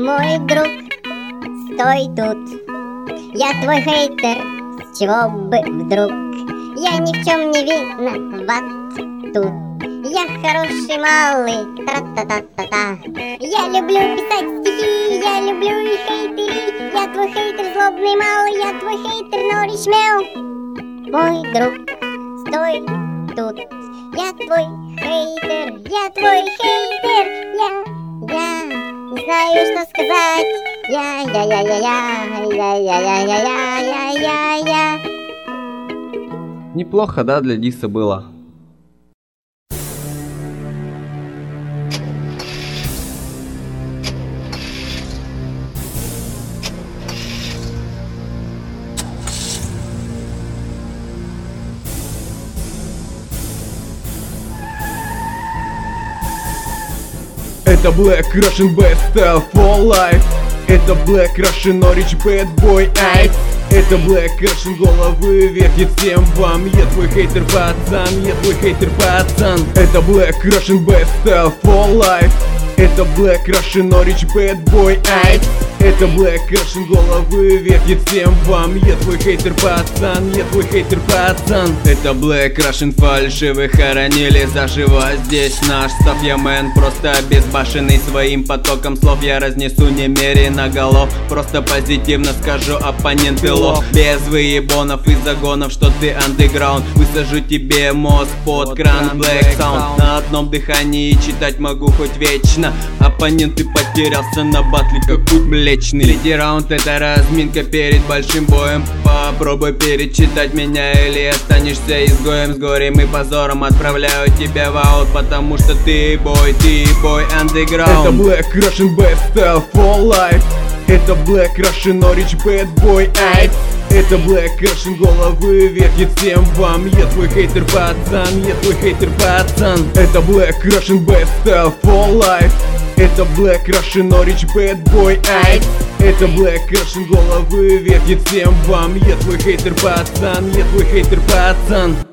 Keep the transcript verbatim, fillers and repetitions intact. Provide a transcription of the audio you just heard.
Мой друг, стой тут. Я твой хейтер, с чего бы вдруг? Я ни в чем не виноват тут. Я хороший малый, тра-та-та-та-та. Я люблю писать стихи, я люблю и хейтерить. Я твой хейтер, злобный малый, я твой хейтер, Норрич Мяу. Мой друг, стой тут. Я твой хейтер, я твой хейтер. Я, я не знаю, что сказать. Я, я, я, я, я, я, я, я, я, я, я, я. Неплохо, да, для диса было? Это Black Russian Bad Style for Life. Это Black Russian Norwich Bad Boy Айд. Это Black Russian головы вертит всем вам. Я твой хейтер, пацан, я твой хейтер, пацан. Это Black Russian Bad Style for Life. Это Black Russian Norwich Bad Boy Айд. Это Black Russian головы вертит всем вам. Я твой хейтер, пацан, я твой хейтер, пацан. Это Black Russian фальшивы хоронили заживо. Здесь наш Софьямен, просто безбашенный своим потоком слов. Я разнесу немерено голов, просто позитивно скажу, оппонент пило. Без выебонов и загонов, что ты андеграунд. Высажу тебе мозг под кран. Black Sound на одном дыхании читать могу хоть вечно. Оппонент, ты потерялся на батле, как путь млечный. Третий раунд — это разминка перед большим боем. Попробуй перечитать меня, или останешься изгоем. С горем и позором отправляю тебя в аут, потому что ты бой, ты бой андеграунд. Это Black Russian Bad Style for Life. Это Black Russian Norwich Bad Boy Айд. Это Black Russian головы вертит всем вам. Я твой хейтер, пацан, я твой хейтер, пацан. Это Black Russian Bad Style for Life. Это Black Russian Norwich Bad Boy Айд. Это Black Russian головы вертит всем вам. Я твой хейтер, пацан, я твой хейтер, пацан.